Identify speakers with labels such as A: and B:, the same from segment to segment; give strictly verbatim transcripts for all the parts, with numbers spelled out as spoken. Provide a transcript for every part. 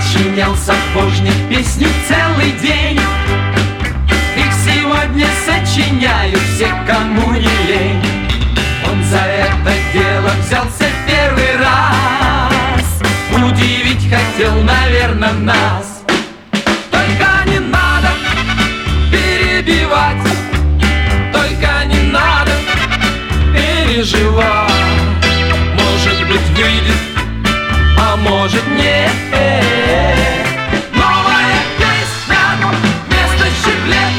A: Сочинял сапожник песню целый день. Их сегодня сочиняют все, кому не лень. Он за это дело взялся первый раз. Удивить хотел, наверное, нас. Только не надо перебивать, только не надо переживать. Может быть, выйдет, а может нет. Новая песня вместо щеглет.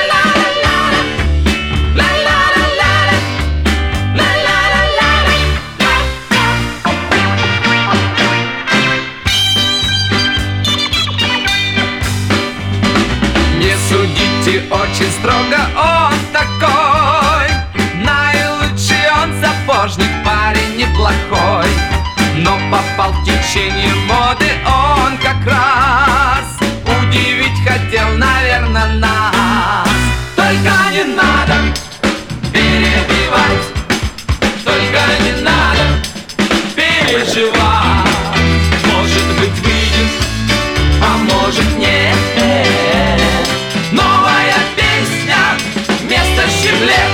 A: Не судите очень строго, он такой. Наилучший он сапожник, парень неплохой. Но попал в течение моды он как раз. Удивить хотел, наверное, нас. Только не надо перебивать, только не надо переживать. Может быть, выйдет, а может нет. Новая песня вместо щеглет.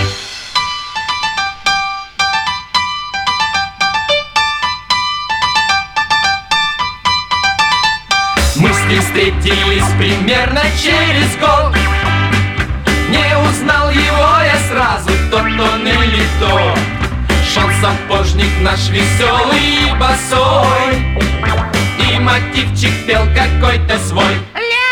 A: Мы с ним встретились примерно через год. Не узнал его я сразу, тот он или тот. Шел сапожник наш веселый и босой, и мотивчик пел какой-то свой.